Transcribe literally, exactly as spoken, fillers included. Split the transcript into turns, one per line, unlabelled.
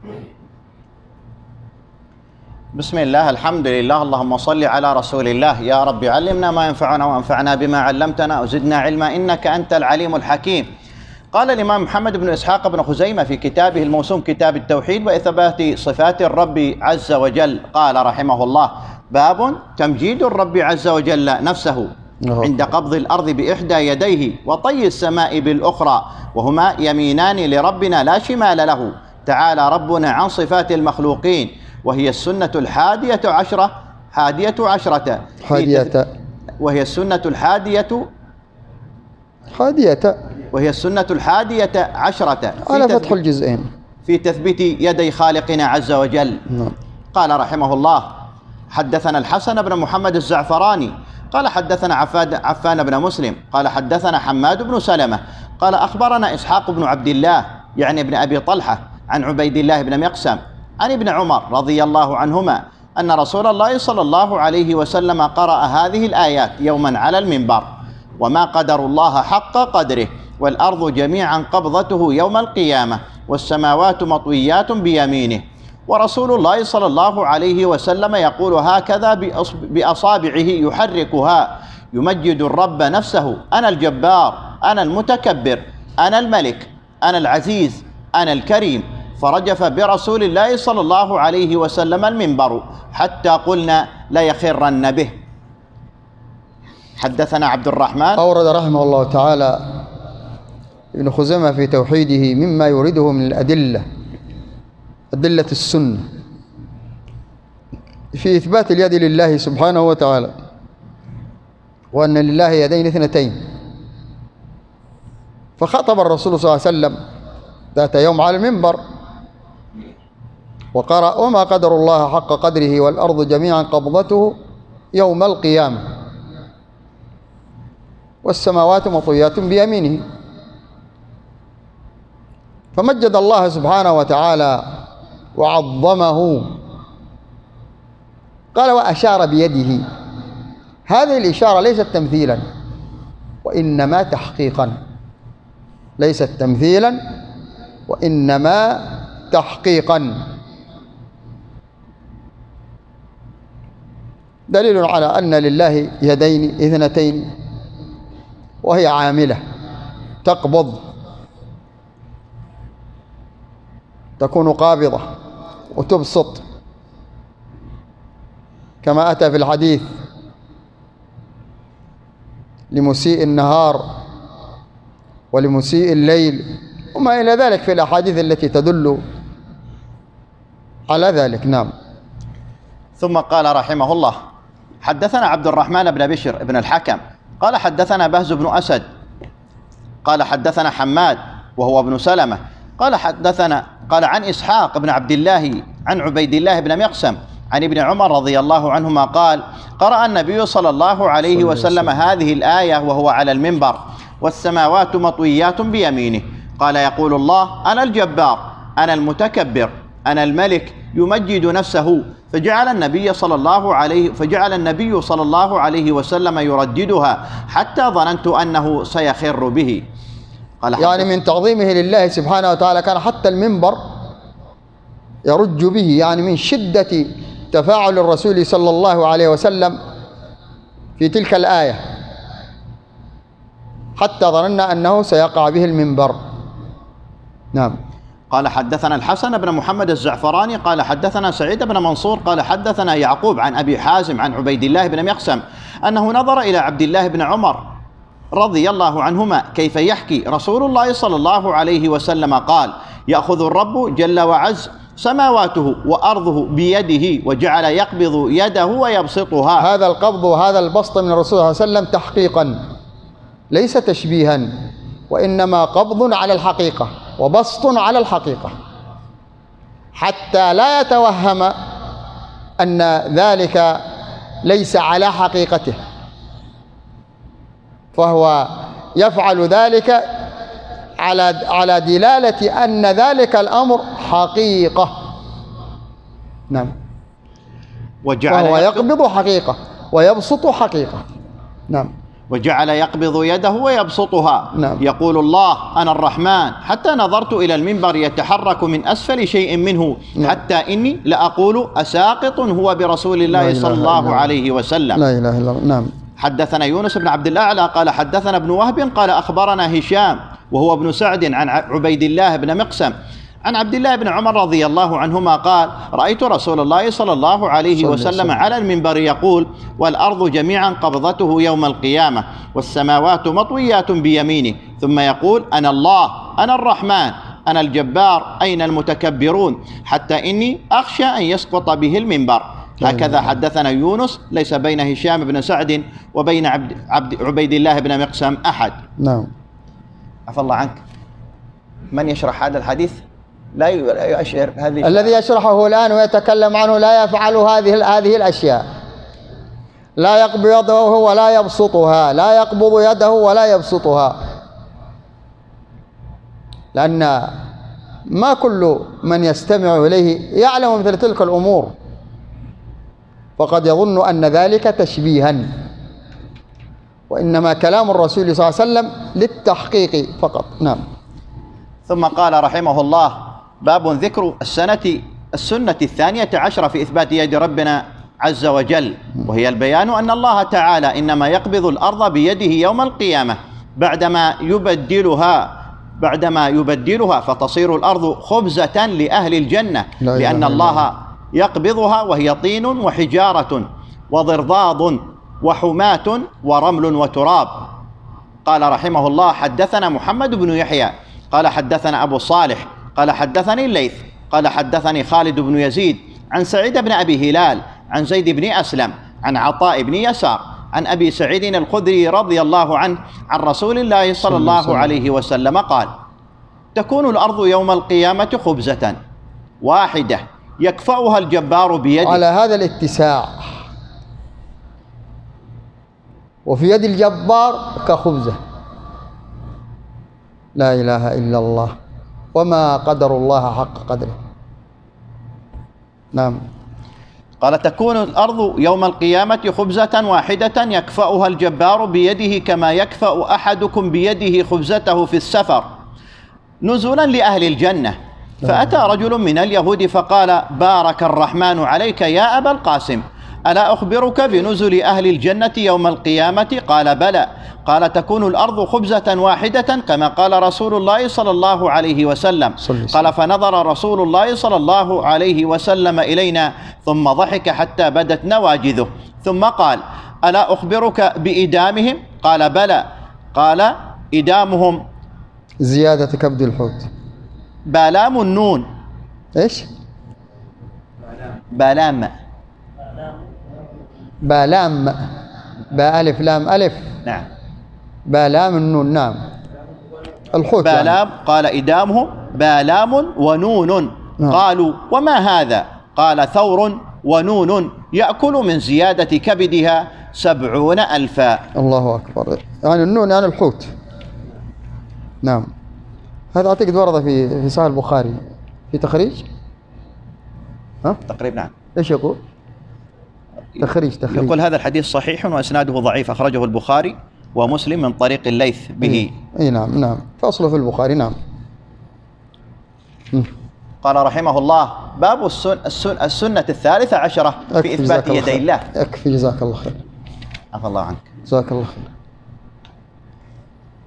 بسم الله، الحمد لله، اللهم صل على رسول الله. يا رب علمنا ما ينفعنا وانفعنا بما علمتنا وزدنا علما إنك أنت العليم الحكيم. قال الإمام محمد بن إسحاق بن خزيمة في كتابه الموسوم كتاب التوحيد وإثبات صفات الرب عز وجل، قال رحمه الله: باب تمجيد الرب عز وجل نفسه عند قبض الأرض بإحدى يديه وطي السماء بالأخرى، وهما يمينان لربنا لا شمال له، تعالى ربنا عن صفات المخلوقين، وهي السنة الحادية عشرة حادية عشرة
حادية
وهي السنة الحادية
حادية
وهي السنة الحادية عشرة
على فتح الجزئين
في تثبيت يدي خالقنا عز وجل.
نعم.
قال رحمه الله: حدثنا الحسن بن محمد الزعفراني قال حدثنا عفان بن مسلم قال حدثنا حماد بن سلمة قال أخبرنا إسحاق بن عبد الله يعني ابن أبي طلحة عن عبيد الله بن مقسم عن ابن عمر رضي الله عنهما أن رسول الله صلى الله عليه وسلم قرأ هذه الآيات يوما على المنبر: وما قدر الله حق قدره، والأرض جميعا قبضته يوم القيامة، والسماوات مطويات بيمينه. ورسول الله صلى الله عليه وسلم يقول هكذا بأصابعه يحركها يمجد الرب نفسه: أنا الجبار، أنا المتكبر، أنا الملك، أنا العزيز، أنا الكريم. فرجف برسول الله صلى الله عليه وسلم المنبر حتى قلنا ليخرن به. حدثنا عبد الرحمن.
أورد رحمه الله تعالى ابن خزيمة في توحيده مما يريده من الأدلة أدلة السنة في إثبات اليد لله سبحانه وتعالى، وأن لله يدين اثنتين. فخطب الرسول صلى الله عليه وسلم ذات يوم على المنبر وقرأ: وما قدر الله حق قدره، والأرض جميعا قبضته يوم القيامة، والسماوات مطويات بيمينه. فمجد الله سبحانه وتعالى وعظمه. قال: وأشار بيده. هذه الإشارة ليست تمثيلا وإنما تحقيقا، ليست تمثيلا وإنما تحقيقا. دليل على أن لله يدين اثنتين، وهي عاملة تقبض، تكون قابضة وتبسط، كما أتى في الحديث: لمسيء النهار ولمسيء الليل، وما إلى ذلك في الأحاديث التي تدل على ذلك. نعم.
ثم قال رحمه الله: حدثنا عبد الرحمن بن بشر بن الحكم قال حدثنا بهز بن أسد قال حدثنا حماد وهو ابن سلمة قال حدثنا قال عن إسحاق بن عبد الله عن عبيد الله بن مقسم عن ابن عمر رضي الله عنهما قال: قرأ النبي صلى الله عليه وسلم هذه الآية وهو على المنبر: والسماوات مطويات بيمينه. قال: يقول الله: أنا الجبار، أنا المتكبر، أنا الملك، يمجد نفسه. فجعل النبي صلى الله عليه فجعل النبي صلى الله عليه وسلم يرددها حتى ظننت أنه سيخر به. قال:
يعني من تعظيمه لله سبحانه وتعالى كان حتى المنبر يرج به، يعني من شدة تفاعل الرسول صلى الله عليه وسلم في تلك الآية، حتى ظننا أنه سيقع به المنبر. نعم.
قال: حدثنا الحسن بن محمد الزعفراني قال حدثنا سعيد بن منصور قال حدثنا يعقوب عن أبي حازم عن عبيد الله بن مقسم أنه نظر إلى عبد الله بن عمر رضي الله عنهما كيف يحكي رسول الله صلى الله عليه وسلم قال: يأخذ الرب جل وعز سماواته وأرضه بيده، وجعل يقبض يده ويبسطها.
هذا القبض وهذا البسط من الرسول صلى الله عليه وسلم تحقيقا، ليس تشبيها، وإنما قبض على الحقيقة وبسط على الحقيقة، حتى لا يتوهم أن ذلك ليس على حقيقته، فهو يفعل ذلك على على دلالة أن ذلك الأمر حقيقة. نعم.
وجعل
وهو يقبض حقيقة ويبسط حقيقة. نعم.
وجعل يقبض يده ويبسطها
نعم.
يقول الله أنا الرحمن، حتى نظرت إلى المنبر يتحرك من أسفل شيء منه،
نعم.
حتى إني لأقول أساقط هو برسول الله صلى الله عليه وسلم.
لا إله إلا الله. نعم.
حدثنا يونس بن عبد الأعلى قال حدثنا ابن وهب قال أخبرنا هشام وهو ابن سعد عن عبيد الله بن مقسم عن عبد الله بن عمر رضي الله عنهما قال رأيت رسول الله صلى الله عليه وسلم على المنبر يقول والأرض جميعا قبضته يوم القيامة والسماوات مطويات بيمينه، ثم يقول أنا الله أنا الرحمن أنا الجبار أين المتكبرون، حتى إني أخشى أن يسقط به المنبر. هكذا حدثنا يونس، ليس بين هشام بن سعد وبين عبد عبد عبيد الله بن مقسم أحد.
نعم.
عفى الله عنك، من يشرح هذا الحديث لا يؤشر هذه
الذي يشرحه الآن ويتكلم عنه لا يفعل هذه هذه الأشياء، لا يقبض يده ولا يبسطها، لا يقبض يده ولا يبسطها، لأن ما كل من يستمع إليه يعلم مثل تلك الأمور، فقد يظن أن ذلك تشبيها، وإنما كلام الرسول صلى الله عليه وسلم للتحقيق فقط. نعم.
ثم قال رحمه الله باب ذكر السنة السنة الثانية عشرة في إثبات يد ربنا عز وجل، وهي البيان أن الله تعالى إنما يقبض الأرض بيده يوم القيامة بعدما يبدلها بعدما يبدلها فتصير الأرض خبزة لأهل الجنة، لأن الله يقبضها وهي طين وحجارة وضرضاض وحماة ورمل وتراب. قال رحمه الله حدثنا محمد بن يحيى قال حدثنا أبو صالح قال حدثني الليث قال حدثني خالد بن يزيد عن سعيد بن أبي هلال عن زيد بن أسلم عن عطاء بن يسار عن أبي سعيد الخدري رضي الله عنه عن رسول الله صلى الله عليه وسلم قال تكون الأرض يوم القيامة خبزة واحدة يكفأها الجبار بيده.
على هذا الاتساع، وفي يد الجبار كخبزة. لا إله إلا الله، وما قدر الله حق قدره. نعم.
قال تكون الأرض يوم القيامة خبزة واحدة يكفأها الجبار بيده كما يكفأ أحدكم بيده خبزته في السفر نزلا لأهل الجنة. فأتى رجل من اليهود فقال بارك الرحمن عليك يا أبا القاسم، ألا أخبرك بنزل أهل الجنة يوم القيامة؟ قال بلى. قال تكون الأرض خبزة واحدة كما قال رسول الله صلى الله عليه وسلم. قال فنظر رسول الله صلى الله عليه وسلم إلينا ثم ضحك حتى بدت نواجذه، ثم قال ألا أخبرك بإدامهم؟ قال بلى. قال إدامهم
زيادة كبد الحوت.
بالام النون.
إيش؟
بالام
بالام بألف لام ألف.
نعم.
بالام النون. نعم. الحوت
بالام
يعني.
قال إدامهم بالام ونون. نعم. قالوا وما هذا؟ قال ثور ونون يأكل من زيادة كبدها سبعون ألفا.
الله أكبر. يعني النون يعني الحوت. نعم. هذا أعتقد ورد في في صحيح البخاري في تخريج. ها؟
تقريبا. نعم.
إيش يقول؟ تخريج تخريج.
يقول هذا الحديث صحيح وإسناده ضعيف، أخرجه البخاري ومسلم من طريق الليث به.
أي نعم نعم، فأصله في البخاري. نعم. م.
قال رحمه الله باب السن السن السنة الثالثة عشرة في إثبات يدي الله.
يكفي، جزاك الله خير.
عفى الله عنك.
جزاك الله خير.